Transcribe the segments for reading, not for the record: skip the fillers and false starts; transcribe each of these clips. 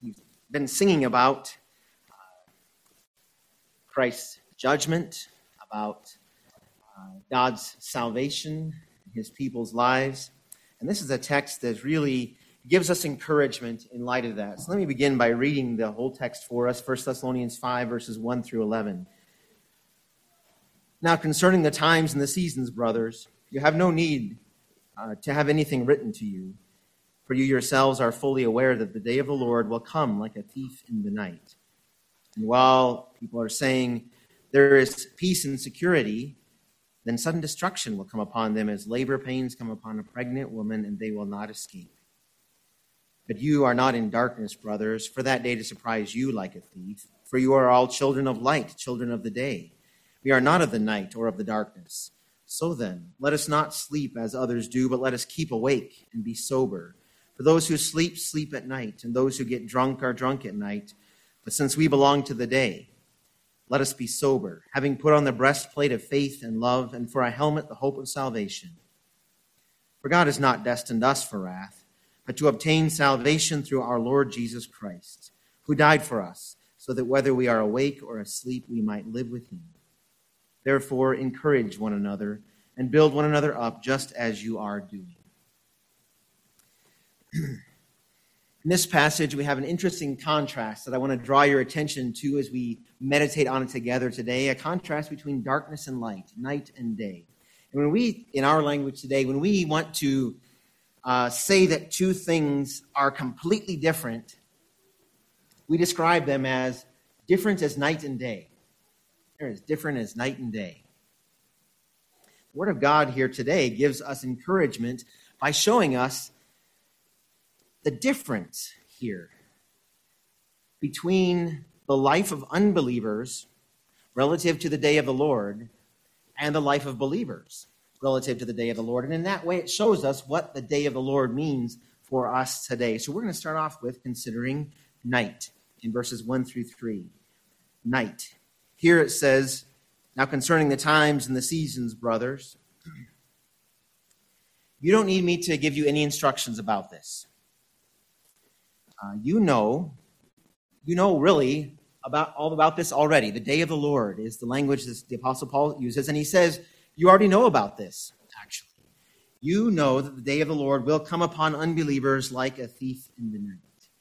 We've been singing about Christ's judgment, about God's salvation, his people's lives. And this is a text that really gives us encouragement in light of that. So let me begin by reading the whole text for us, 1 Thessalonians 5, verses 1 through 11. Now concerning the times and the seasons, brothers, you have no need to have anything written to you, for you yourselves are fully aware that the day of the Lord will come like a thief in the night. And while people are saying there is peace and security, then sudden destruction will come upon them as labor pains come upon a pregnant woman, and they will not escape. But you are not in darkness, brothers, for that day to surprise you like a thief. For you are all children of light, children of the day. We are not of the night or of the darkness. So then, let us not sleep as others do, but let us keep awake and be sober. For those who sleep, sleep at night, and those who get drunk are drunk at night. But since we belong to the day, let us be sober, having put on the breastplate of faith and love, and for a helmet the hope of salvation. For God has not destined us for wrath, but to obtain salvation through our Lord Jesus Christ, who died for us, so that whether we are awake or asleep, we might live with him. Therefore, encourage one another and build one another up, just as you are doing. In this passage, we have an interesting contrast that I want to draw your attention to as we meditate on it together today, a contrast between darkness and light, night and day. And when we, in our language today, when we want to say that two things are completely different, we describe them as different as night and day. They're as different as night and day. The Word of God here today gives us encouragement by showing us the difference here between the life of unbelievers relative to the day of the Lord and the life of believers relative to the day of the Lord. And in that way, it shows us what the day of the Lord means for us today. So we're going to start off with considering night in verses 1 through 3. Night. Here it says, now concerning the times and the seasons, brothers, you don't need me to give you any instructions about this. You know really all about this already. The day of the Lord is the language that the Apostle Paul uses, and he says, you already know about this, actually. You know that the day of the Lord will come upon unbelievers like a thief in the night.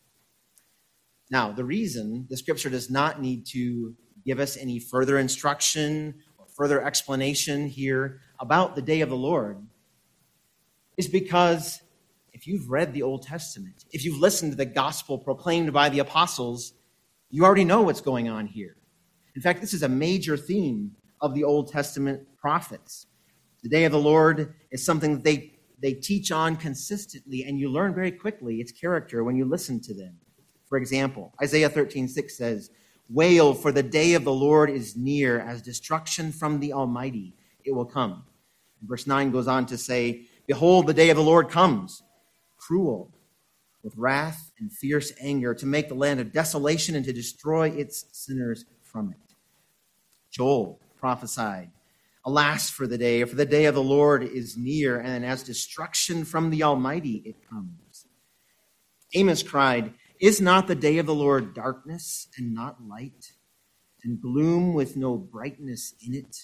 Now, the reason the Scripture does not need to give us any further instruction or further explanation here about the day of the Lord is because if you've read the Old Testament, if you've listened to the gospel proclaimed by the apostles, you already know what's going on here. In fact, this is a major theme of the Old Testament prophets. The day of the Lord is something that they teach on consistently, and you learn very quickly its character when you listen to them. For example, Isaiah 13:6 says, wail, for the day of the Lord is near, as destruction from the Almighty it will come. And verse 9 goes on to say, behold, the day of the Lord comes, cruel, with wrath and fierce anger, to make the land a desolation and to destroy its sinners from it. Joel prophesied, alas for the day of the Lord is near, and as destruction from the Almighty it comes. Amos cried, is not the day of the Lord darkness and not light, and gloom with no brightness in it?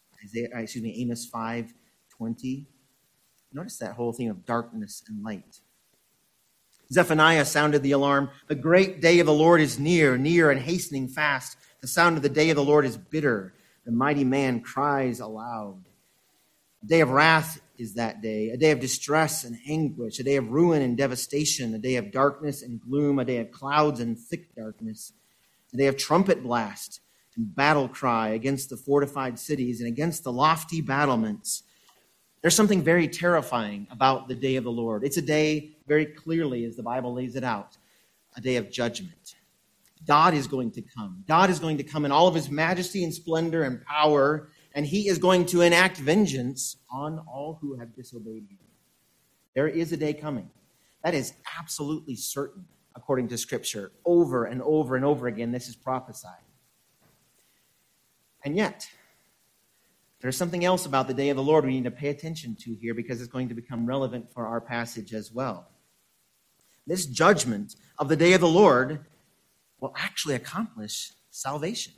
Amos 5:20. Notice that whole theme of darkness and light. Zephaniah sounded the alarm. The great day of the Lord is near and hastening fast. The sound of the day of the Lord is bitter. The mighty man cries aloud. A day of wrath is that day, a day of distress and anguish, a day of ruin and devastation, a day of darkness and gloom, a day of clouds and thick darkness, a day of trumpet blast and battle cry against the fortified cities and against the lofty battlements. There's something very terrifying about the day of the Lord. It's a day, very clearly, as the Bible lays it out, a day of judgment. God is going to come. God is going to come in all of his majesty and splendor and power, and he is going to enact vengeance on all who have disobeyed him. There is a day coming. That is absolutely certain, according to Scripture. Over and over and over again, this is prophesied. And yet, there's something else about the day of the Lord we need to pay attention to here because it's going to become relevant for our passage as well. This judgment of the day of the Lord will actually accomplish salvation.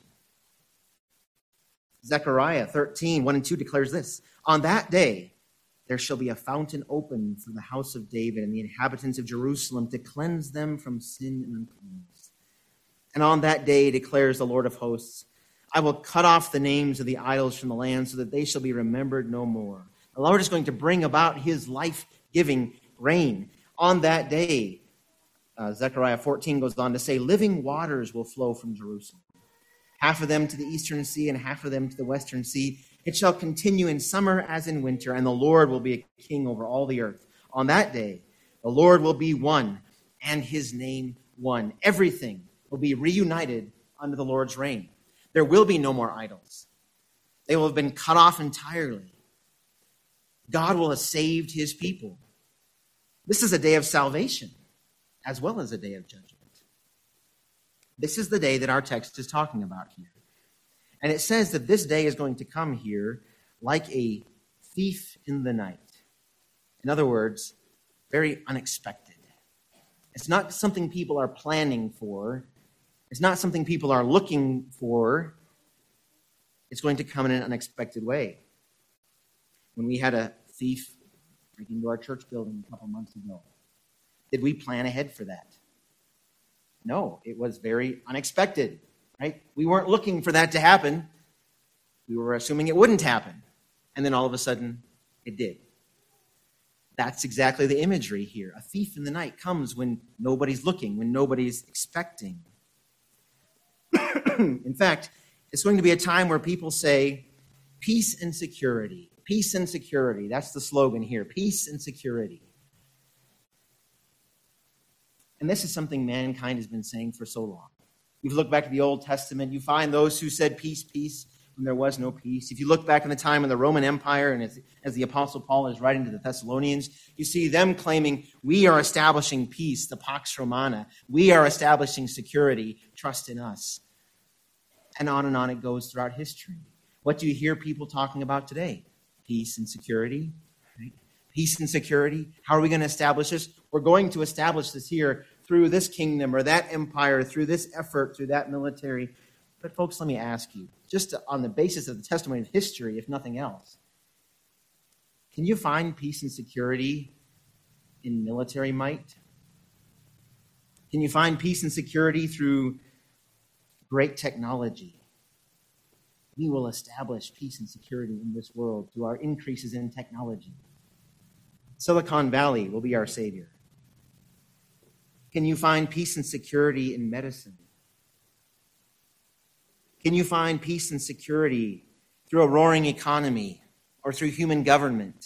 Zechariah 13, 1 and 2 declares this: On that day there shall be a fountain open for the house of David and the inhabitants of Jerusalem to cleanse them from sin and uncleanness. And on that day, declares the Lord of hosts, I will cut off the names of the idols from the land so that they shall be remembered no more. The Lord is going to bring about his life-giving reign. On that day, Zechariah 14 goes on to say, living waters will flow from Jerusalem, half of them to the eastern sea and half of them to the western sea. It shall continue in summer as in winter, and the Lord will be a king over all the earth. On that day, the Lord will be one, and his name one. Everything will be reunited under the Lord's reign. There will be no more idols. They will have been cut off entirely. God will have saved his people. This is a day of salvation as well as a day of judgment. This is the day that our text is talking about here. And it says that this day is going to come here like a thief in the night. In other words, very unexpected. It's not something people are planning for. It's not something people are looking for. It's going to come in an unexpected way. When we had a thief break into our church building a couple months ago, did we plan ahead for that? No, it was very unexpected, right? We weren't looking for that to happen. We were assuming it wouldn't happen. And then all of a sudden, it did. That's exactly the imagery here. A thief in the night comes when nobody's looking, when nobody's expecting. In fact, it's going to be a time where people say, peace and security. Peace and security. That's the slogan here. Peace and security. And this is something mankind has been saying for so long. If you look back to the Old Testament, you find those who said peace, peace, when there was no peace. If you look back in the time of the Roman Empire, and as the Apostle Paul is writing to the Thessalonians, you see them claiming, we are establishing peace, the Pax Romana. We are establishing security. Trust in us. And on it goes throughout history. What do you hear people talking about today? Peace and security. Right? Peace and security. How are we going to establish this? We're going to establish this here through this kingdom or that empire, through this effort, through that military. But folks, let me ask you, just on the basis of the testimony of history, if nothing else, can you find peace and security in military might? Can you find peace and security through great technology? We will establish peace and security in this world through our increases in technology. Silicon Valley will be our savior. Can you find peace and security in medicine? Can you find peace and security through a roaring economy or through human government?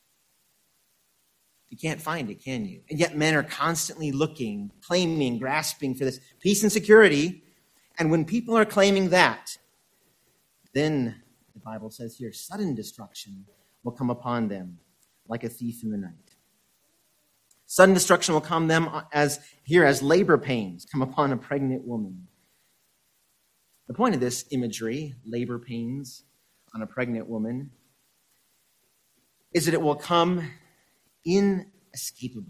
You can't find it, can you? And yet men are constantly looking, claiming, grasping for this peace and security. And when people are claiming that, then the Bible says here, sudden destruction will come upon them like a thief in the night. Sudden destruction will come them as labor pains come upon a pregnant woman. The point of this imagery, labor pains on a pregnant woman, is that it will come inescapably.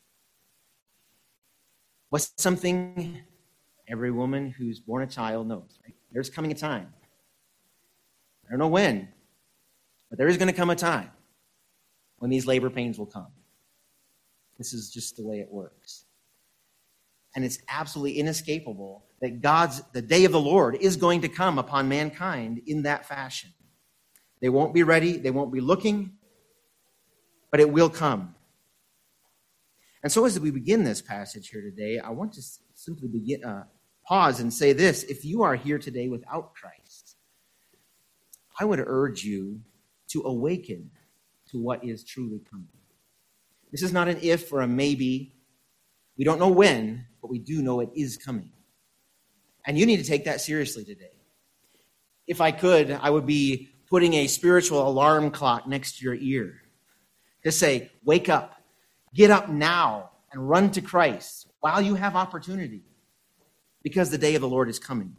What's something every woman who's born a child knows, right? There's coming a time. I don't know when, but there is going to come a time when these labor pains will come. This is just the way it works. And it's absolutely inescapable that the day of the Lord is going to come upon mankind in that fashion. They won't be ready, they won't be looking, but it will come. And so as we begin this passage here today, I want to simply pause and say this. If you are here today without Christ, I would urge you to awaken to what is truly coming. This is not an if or a maybe. We don't know when, but we do know it is coming. And you need to take that seriously today. If I could, I would be putting a spiritual alarm clock next to your ear to say, wake up, get up now, and run to Christ while you have opportunity, because the day of the Lord is coming.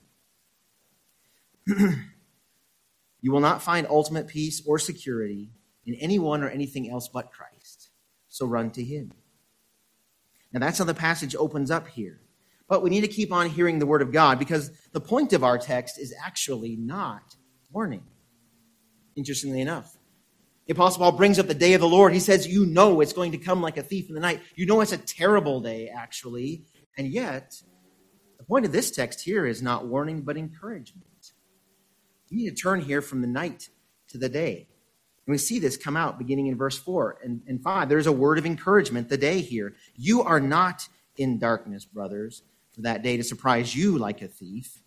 You will not find ultimate peace or security in anyone or anything else but Christ. So run to him. Now that's how the passage opens up here. But we need to keep on hearing the word of God because the point of our text is actually not warning, interestingly enough. The Apostle Paul brings up the day of the Lord. He says, you know it's going to come like a thief in the night. You know it's a terrible day, actually. And yet, the point of this text here is not warning, but encouragement. You need to turn here from the night to the day. And we see this come out beginning in verse 4 and 5. There's a word of encouragement, the day here. You are not in darkness, brothers, for that day to surprise you like a thief.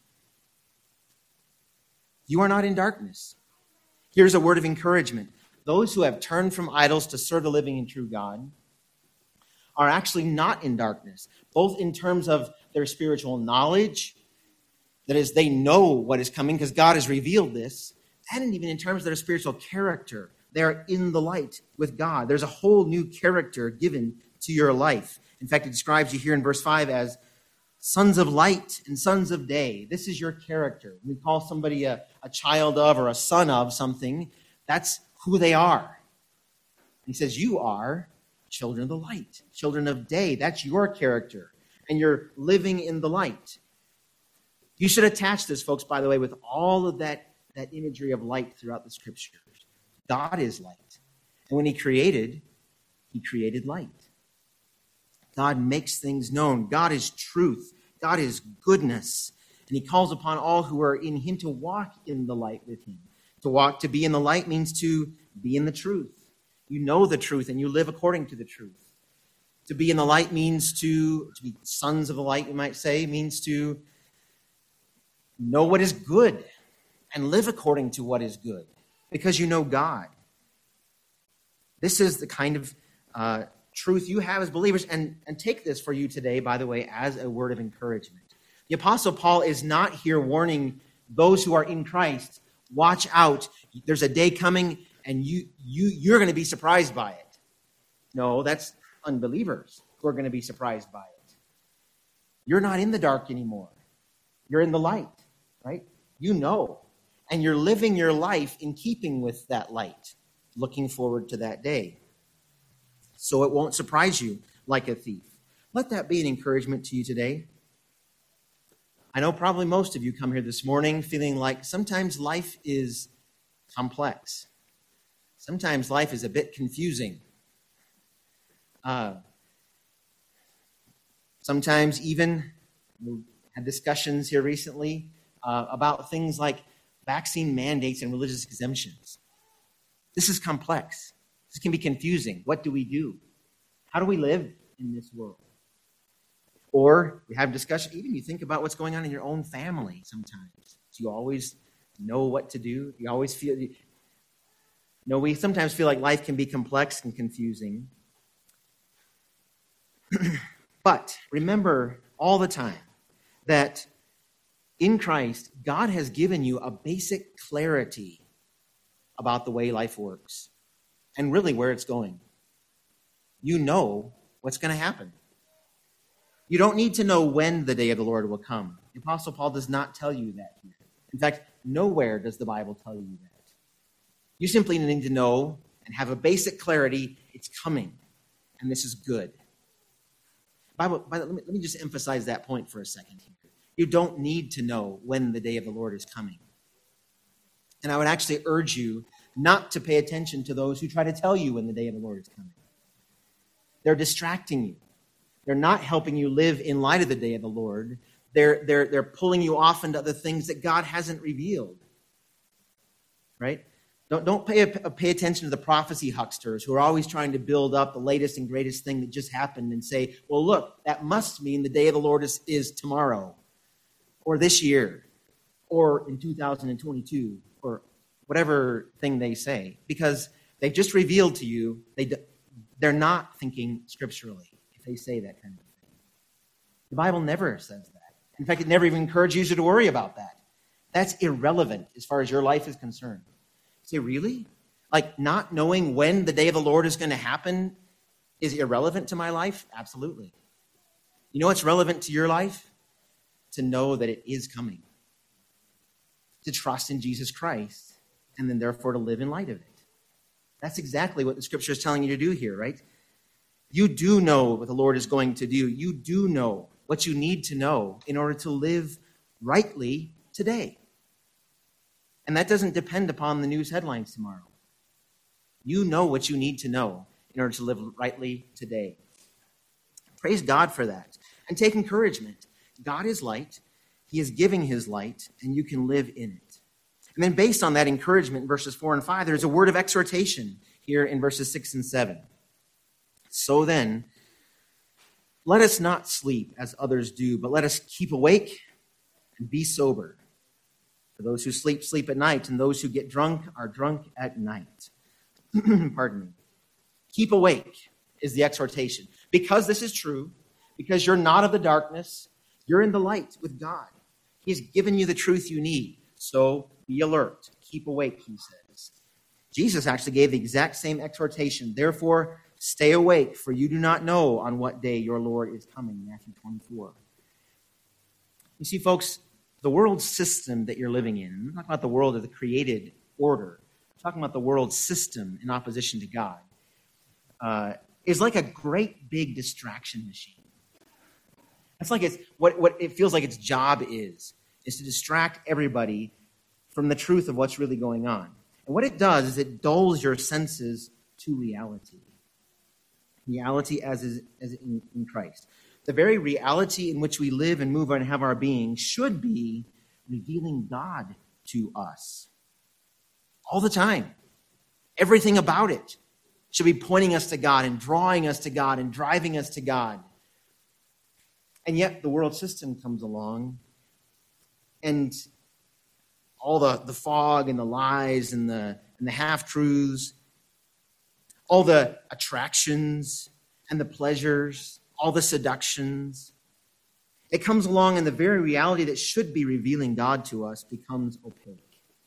You are not in darkness. Here's a word of encouragement. Those who have turned from idols to serve the living and true God are actually not in darkness, both in terms of their spiritual knowledge, that is, they know what is coming because God has revealed this, and even in terms of their spiritual character. They are in the light with God. There's a whole new character given to your life. In fact, it describes you here in verse 5 as sons of light and sons of day. This is your character. When we call somebody a child of or a son of something, that's who they are. He says, you are children of the light, children of day. That's your character, and you're living in the light. You should attach this, folks, by the way, with all of that imagery of light throughout the scriptures. God is light. And when he created light. God makes things known. God is truth. God is goodness. And he calls upon all who are in him to walk in the light with him. To be in the light means to be in the truth. You know the truth and you live according to the truth. To be in the light means to be sons of the light, you might say, means to know what is good and live according to what is good because you know God. This is the kind of truth you have as believers. And take this for you today, by the way, as a word of encouragement. The Apostle Paul is not here warning those who are in Christ, watch out, there's a day coming and you're going to be surprised by it. No, that's unbelievers who are going to be surprised by it. You're not in the dark anymore. You're in the light, right? You know. And you're living your life in keeping with that light, looking forward to that day. So it won't surprise you like a thief. Let that be an encouragement to you today. I know probably most of you come here this morning feeling like sometimes life is complex. Sometimes life is a bit confusing. Sometimes even, we had discussions here recently about things like vaccine mandates and religious exemptions. This is complex. This can be confusing. What do we do? How do we live in this world? Or we have discussion, even you think about what's going on in your own family sometimes. Do you always know what to do? Do you always feel... No, we sometimes feel like life can be complex and confusing. But remember all the time that in Christ, God has given you a basic clarity about the way life works and really where it's going. You know what's going to happen. You don't need to know when the day of the Lord will come. The Apostle Paul does not tell you that here. In fact, nowhere does the Bible tell you that. You simply need to know and have a basic clarity, it's coming, and this is good. Let me just emphasize that point for a second here. You don't need to know when the day of the Lord is coming. And I would actually urge you not to pay attention to those who try to tell you when the day of the Lord is coming. They're distracting you. They're not helping you live in light of the day of the Lord. They're pulling you off into other things that God hasn't revealed. Right? Don't pay attention to the prophecy hucksters who are always trying to build up the latest and greatest thing that just happened and say, well, look, that must mean the day of the Lord is tomorrow or this year or in 2022 or whatever thing they say, because they've just revealed to you they're not thinking scripturally if they say that kind of thing. The Bible never says that. In fact, it never even encourages you to worry about that. That's irrelevant as far as your life is concerned. You say, really? Like not knowing when the day of the Lord is going to happen is irrelevant to my life? Absolutely. You know what's relevant to your life? To know that it is coming. To trust in Jesus Christ, and then therefore to live in light of it. That's exactly what the scripture is telling you to do here, right? You do know what the Lord is going to do. You do know what you need to know in order to live rightly today. And that doesn't depend upon the news headlines tomorrow. You know what you need to know in order to live rightly today. Praise God for that. And take encouragement. God is light. He is giving his light, and you can live in it. And then based on that encouragement in verses 4 and 5, there's a word of exhortation here in verses 6 and 7. So then, let us not sleep as others do, but let us keep awake and be sober. For those who sleep, sleep at night, and those who get drunk are drunk at night. Pardon me. Keep awake is the exhortation. Because this is true, because you're not of the darkness, you're in the light with God. He's given you the truth you need. So be alert. Keep awake, he says. Jesus actually gave the exact same exhortation. Therefore, stay awake, for you do not know on what day your Lord is coming. Matthew 24. You see, folks, the world system that you're living in, I'm not talking about the world of the created order. I'm talking about the world system in opposition to God, is like a great big distraction machine. That's like it's what it feels like its job is to distract everybody from the truth of what's really going on. And what it does is it dulls your senses to reality. Reality as in Christ. The very reality in which we live and move and have our being should be revealing God to us. All the time. Everything about it should be pointing us to God and drawing us to God and driving us to God. And yet the world system comes along and all the fog and the lies and the half-truths, all the attractions and the pleasures, all the seductions. It comes along and the very reality that should be revealing God to us becomes opaque.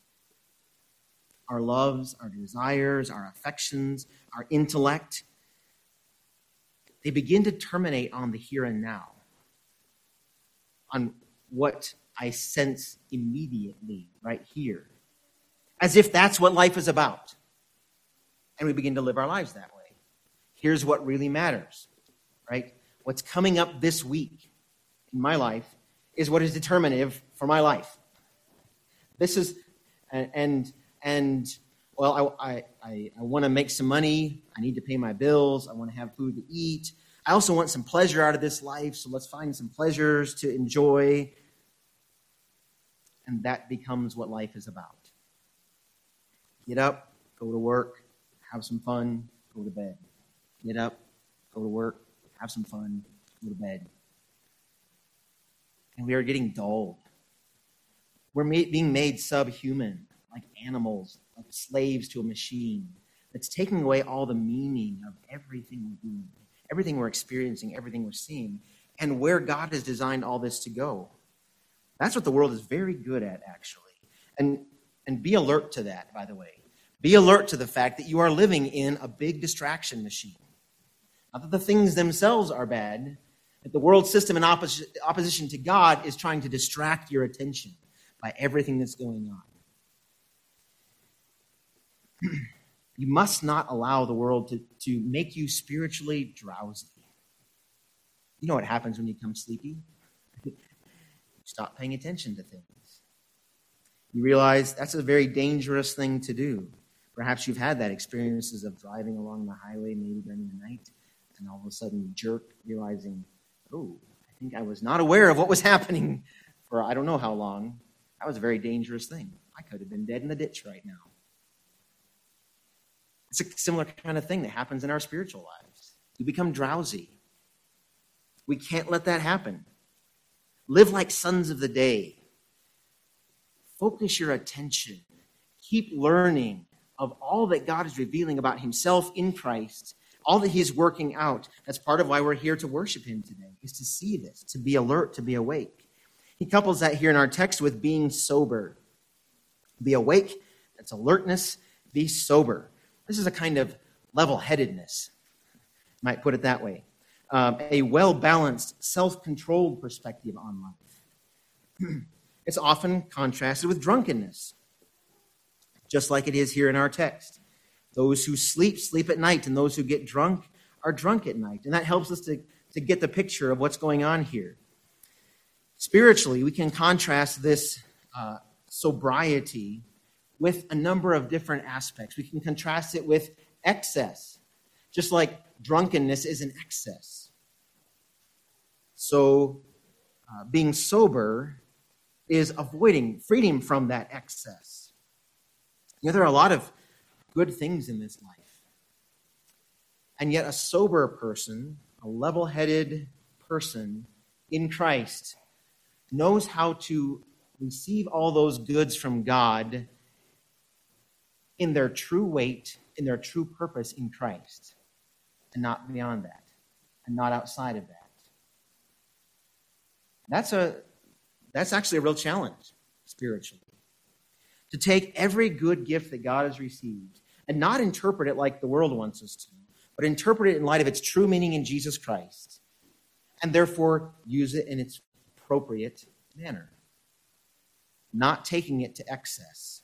Our loves, our desires, our affections, our intellect, they begin to terminate on the here and now, on what I sense immediately right here, as if that's what life is about. And we begin to live our lives that way. Here's what really matters, right? What's coming up this week in my life is what is determinative for my life. This is, well, I want to make some money. I need to pay my bills. I want to have food to eat. I also want some pleasure out of this life, so let's find some pleasures to enjoy. And that becomes what life is about. Get up, go to work, have some fun, go to bed. Get up, go to work, have some fun, go to bed. And we are getting dulled. We're being made subhuman, like animals, like slaves to a machine that's taking away all the meaning of everything we're doing, everything we're experiencing, everything we're seeing, and where God has designed all this to go. That's what the world is very good at, actually. And be alert to that, by the way. Be alert to the fact that you are living in a big distraction machine. Not that the things themselves are bad, but the world system in opposition to God is trying to distract your attention by everything that's going on. You must not allow the world to make you spiritually drowsy. You know what happens when you become sleepy? You stop paying attention to things. You realize that's a very dangerous thing to do. Perhaps you've had that experiences of driving along the highway maybe during the night, and all of a sudden you jerk, realizing, oh, I think I was not aware of what was happening for I don't know how long. That was a very dangerous thing. I could have been dead in the ditch right now. It's a similar kind of thing that happens in our spiritual lives. We become drowsy. We can't let that happen. Live like sons of the day. Focus your attention. Keep learning of all that God is revealing about himself in Christ, all that he is working out. That's part of why we're here to worship him today, is to see this, to be alert, to be awake. He couples that here in our text with being sober. Be awake, that's alertness. Be sober. This is a kind of level-headedness, might put it that way. A well-balanced, self-controlled perspective on life. It's often contrasted with drunkenness, just like it is here in our text. Those who sleep, sleep at night, and those who get drunk are drunk at night. And that helps us to get the picture of what's going on here. Spiritually, we can contrast this sobriety with a number of different aspects. We can contrast it with excess, just like drunkenness is an excess. So being sober is avoiding freedom from that excess. There are a lot of good things in this life. And yet a sober person, a level-headed person in Christ, knows how to receive all those goods from God in their true weight, in their true purpose in Christ, and not beyond that, and not outside of that. That's actually a real challenge spiritually. To take every good gift that God has received and not interpret it like the world wants us to, but interpret it in light of its true meaning in Jesus Christ, and therefore use it in its appropriate manner, not taking it to excess.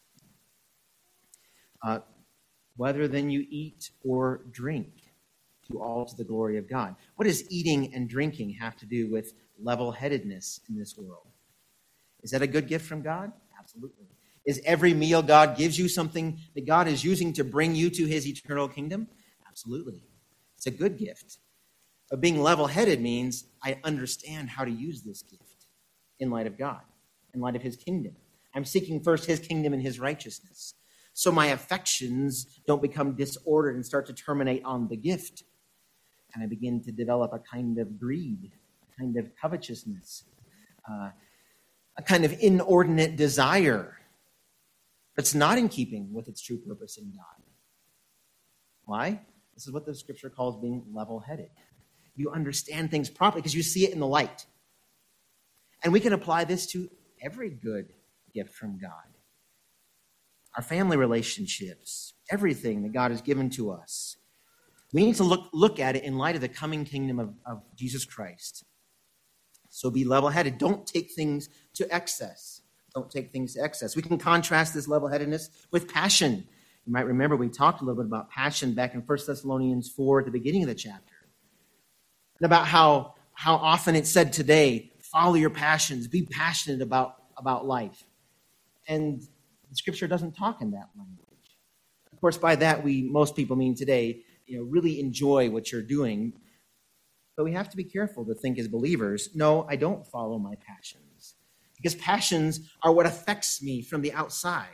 Whether then you eat or drink, do all to the glory of God. What does eating and drinking have to do with level-headedness in this world? Is that a good gift from God? Absolutely. Is every meal God gives you something that God is using to bring you to his eternal kingdom? Absolutely. It's a good gift. But being level-headed means I understand how to use this gift in light of God, in light of his kingdom. I'm seeking first his kingdom and his righteousness. So my affections don't become disordered and start to terminate on the gift. And I begin to develop a kind of greed, a kind of covetousness, a kind of inordinate desire that's not in keeping with its true purpose in God. Why? This is what the scripture calls being level-headed. You understand things properly because you see it in the light. And we can apply this to every good gift from God. Our family relationships, everything that God has given to us. We need to look at it in light of the coming kingdom of Jesus Christ. So be level-headed. Don't take things to excess. Don't take things to excess. We can contrast this level-headedness with passion. You might remember we talked a little bit about passion back in 1 Thessalonians 4 at the beginning of the chapter. And about how often it's said today, follow your passions, be passionate about life. And the scripture doesn't talk in that language. Of course, by that most people mean today, really enjoy what you're doing. But we have to be careful to think as believers, no, I don't follow my passions. Because passions are what affects me from the outside.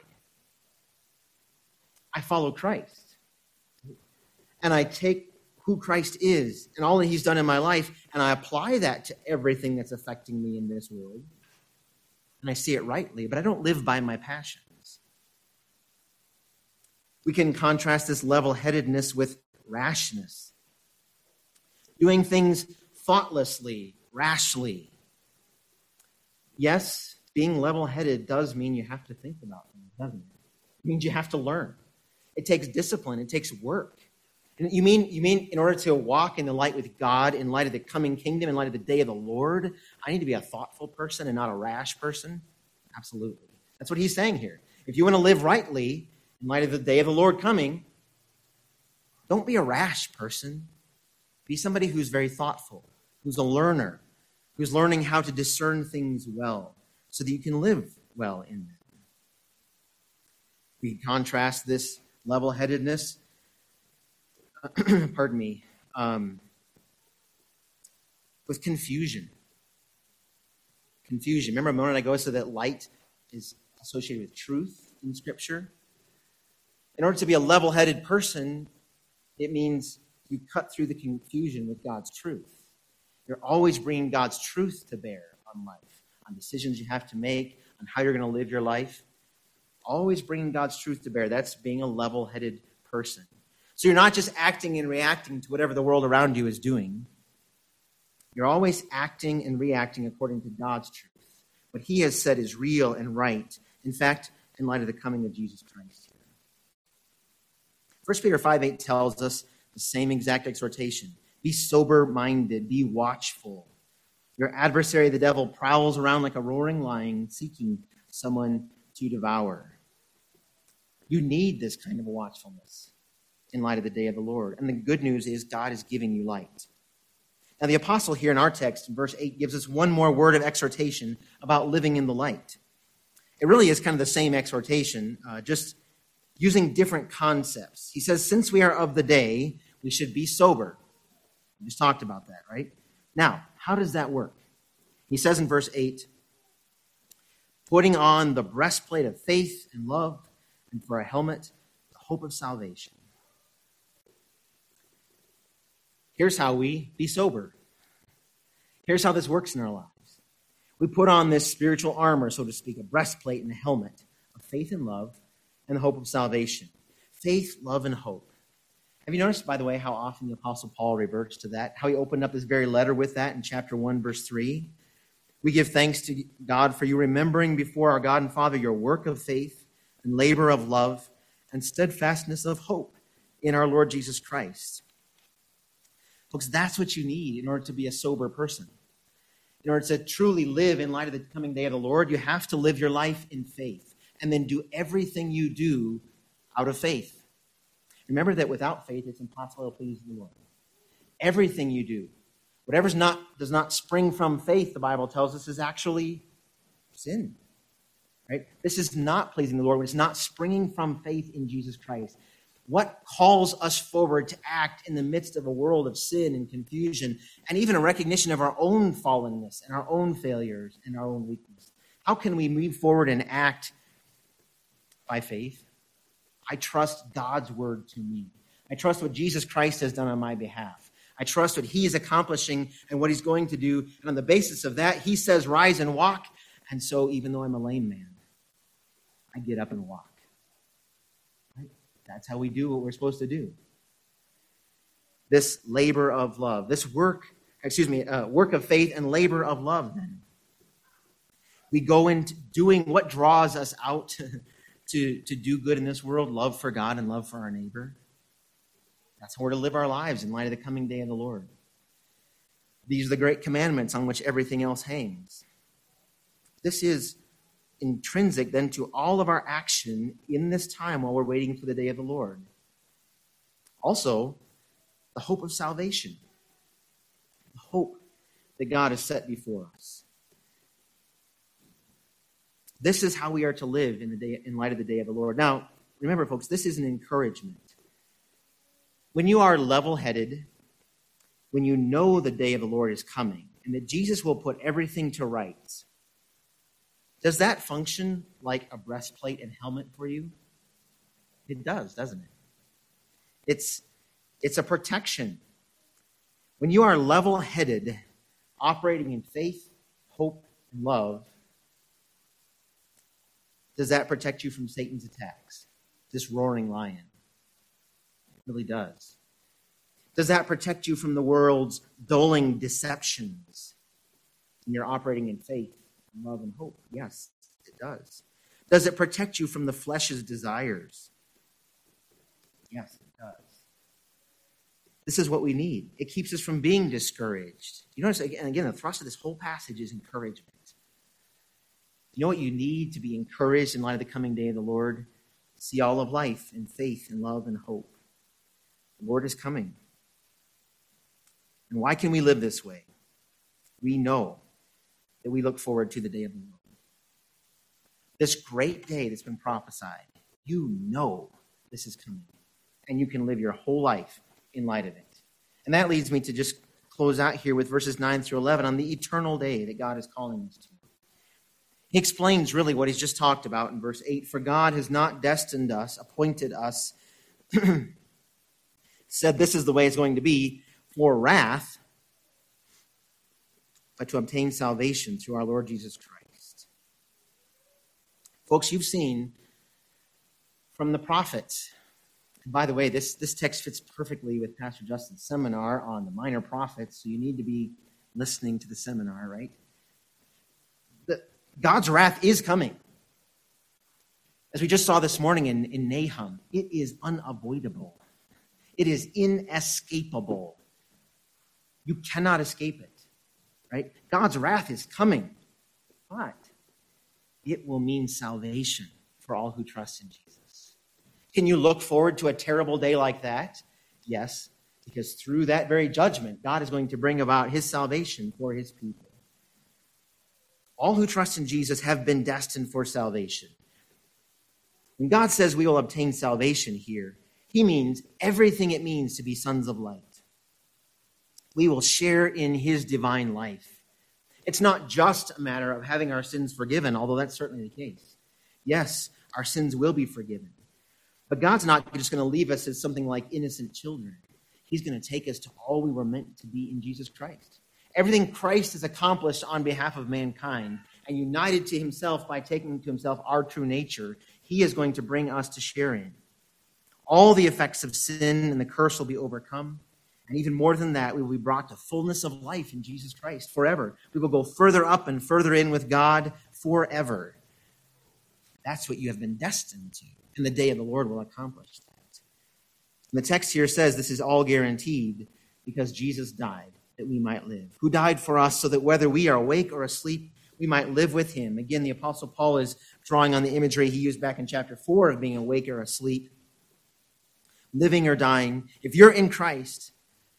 I follow Christ. And I take who Christ is and all that he's done in my life, and I apply that to everything that's affecting me in this world. And I see it rightly, but I don't live by my passions. We can contrast this level-headedness with rashness. Doing things thoughtlessly, rashly. Yes, being level-headed does mean you have to think about things, doesn't it? It means you have to learn. It takes discipline. It takes work. And you mean in order to walk in the light with God, in light of the coming kingdom, in light of the day of the Lord, I need to be a thoughtful person and not a rash person? Absolutely. That's what he's saying here. If you want to live rightly in light of the day of the Lord coming, don't be a rash person. Be somebody who's very thoughtful, who's a learner, who's learning how to discern things well so that you can live well in them. We contrast this level-headedness, with confusion. Confusion. Remember a moment ago I said that light is associated with truth in Scripture? In order to be a level-headed person, it means you cut through the confusion with God's truth. You're always bringing God's truth to bear on life, on decisions you have to make, on how you're going to live your life. Always bringing God's truth to bear. That's being a level-headed person. So you're not just acting and reacting to whatever the world around you is doing. You're always acting and reacting according to God's truth. What he has said is real and right. In fact, in light of the coming of Jesus Christ here. 1 Peter 5:8 tells us the same exact exhortation. Be sober-minded, be watchful. Your adversary, the devil, prowls around like a roaring lion, seeking someone to devour. You need this kind of watchfulness in light of the day of the Lord. And the good news is God is giving you light. Now, the apostle here in our text, in verse 8, gives us one more word of exhortation about living in the light. It really is kind of the same exhortation, just using different concepts. He says, since we are of the day, we should be sober. We just talked about that, right? Now, how does that work? He says in verse 8, putting on the breastplate of faith and love, and for a helmet, the hope of salvation. Here's how we be sober. Here's how this works in our lives. We put on this spiritual armor, so to speak, a breastplate and a helmet of faith and love and the hope of salvation. Faith, love, and hope. Have you noticed, by the way, how often the Apostle Paul reverts to that? How he opened up this very letter with that in chapter 1, verse 3? We give thanks to God for you remembering before our God and Father your work of faith and labor of love and steadfastness of hope in our Lord Jesus Christ. Folks, that's what you need in order to be a sober person. In order to truly live in light of the coming day of the Lord, you have to live your life in faith and then do everything you do out of faith. Remember that without faith, it's impossible to please the Lord. Everything you do, whatever does not spring from faith, the Bible tells us, is actually sin. Right? This is not pleasing the Lord when it's not springing from faith in Jesus Christ. What calls us forward to act in the midst of a world of sin and confusion and even a recognition of our own fallenness and our own failures and our own weakness? How can we move forward and act by faith? I trust God's word to me. I trust what Jesus Christ has done on my behalf. I trust what he is accomplishing and what he's going to do. And on the basis of that, he says, rise and walk. And so even though I'm a lame man, I get up and walk. That's how we do what we're supposed to do. This labor of love, this work of faith and labor of love, then. We go into doing what draws us out to do good in this world, love for God and love for our neighbor. That's how we're to live our lives in light of the coming day of the Lord. These are the great commandments on which everything else hangs. This is intrinsic then to all of our action in this time while we're waiting for the day of the Lord. Also, the hope of salvation. The hope that God has set before us. This is how we are to live in light of the day of the Lord. Now, remember, folks, this is an encouragement. When you are level-headed, when you know the day of the Lord is coming, and that Jesus will put everything to rights, does that function like a breastplate and helmet for you? It does, doesn't it? It's a protection. When you are level-headed, operating in faith, hope, and love, does that protect you from Satan's attacks? This roaring lion. It really does. Does that protect you from the world's dulling deceptions? And you're operating in faith, love, and hope? Yes, it does. Does it protect you from the flesh's desires? Yes, it does. This is what we need. It keeps us from being discouraged. You notice, again, the thrust of this whole passage is encouragement. You know what you need to be encouraged in light of the coming day of the Lord? See all of life in faith and love and hope. The Lord is coming. And why can we live this way? We know that we look forward to the day of the Lord. This great day that's been prophesied, you know this is coming. And you can live your whole life in light of it. And that leads me to just close out here with verses 9 through 11 on the eternal day that God is calling us to. He explains really what he's just talked about in verse 8. For God has not destined us, appointed us, said this is the way it's going to be, for wrath, but to obtain salvation through our Lord Jesus Christ. Folks, you've seen from the prophets. And by the way, this text fits perfectly with Pastor Justin's seminar on the minor prophets, so you need to be listening to the seminar, right? God's wrath is coming. As we just saw this morning in Nahum, it is unavoidable. It is inescapable. You cannot escape it, right? God's wrath is coming, but it will mean salvation for all who trust in Jesus. Can you look forward to a terrible day like that? Yes, because through that very judgment, God is going to bring about his salvation for his people. All who trust in Jesus have been destined for salvation. When God says we will obtain salvation here, he means everything it means to be sons of light. We will share in his divine life. It's not just a matter of having our sins forgiven, although that's certainly the case. Yes, our sins will be forgiven. But God's not just going to leave us as something like innocent children. He's going to take us to all we were meant to be in Jesus Christ. Everything Christ has accomplished on behalf of mankind and united to himself by taking to himself our true nature, he is going to bring us to share in. All the effects of sin and the curse will be overcome. And even more than that, we will be brought to fullness of life in Jesus Christ forever. We will go further up and further in with God forever. That's what you have been destined to. And the day of the Lord will accomplish that. And the text here says this is all guaranteed because Jesus died that we might live. Who died for us so that whether we are awake or asleep, we might live with him. Again, the Apostle Paul is drawing on the imagery he used back in chapter 4 of being awake or asleep, living or dying. If you're in Christ,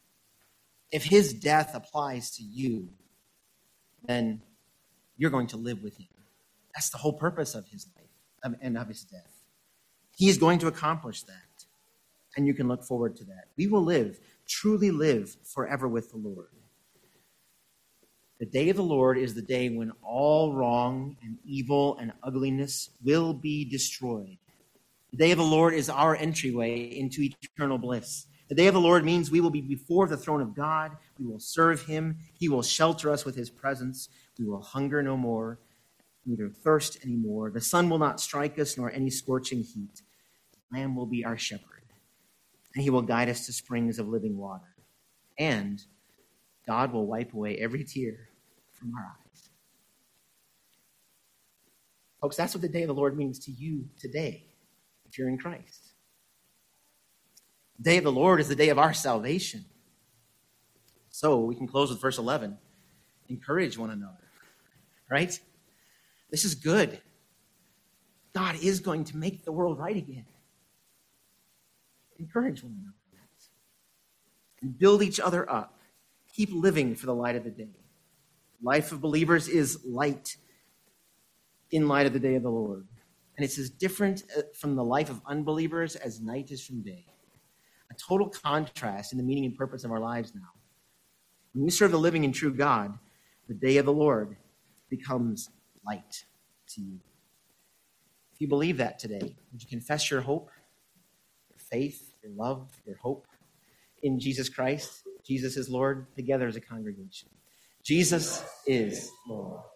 if his death applies to you, then you're going to live with him. That's the whole purpose of his life and of his death. He is going to accomplish that, and you can look forward to that. We will live, truly live forever with the Lord. The day of the Lord is the day when all wrong and evil and ugliness will be destroyed. The day of the Lord is our entryway into eternal bliss. The day of the Lord means we will be before the throne of God. We will serve him. He will shelter us with his presence. We will hunger no more, neither thirst anymore. The sun will not strike us, nor any scorching heat. The Lamb will be our shepherd, and he will guide us to springs of living water. And God will wipe away every tear from our eyes. Folks, that's what the day of the Lord means to you today, if you're in Christ. The day of the Lord is the day of our salvation. So we can close with verse 11. Encourage one another, right? This is good. God is going to make the world right again. Encourage one another. And build each other up. Keep living for the light of the day. The life of believers is light in light of the day of the Lord. And it's as different from the life of unbelievers as night is from day. A total contrast in the meaning and purpose of our lives now. When you serve the living and true God, the day of the Lord becomes light to you. If you believe that today, would you confess your hope, your faith, your love, your hope in Jesus Christ? Jesus is Lord, together as a congregation. Jesus is Lord.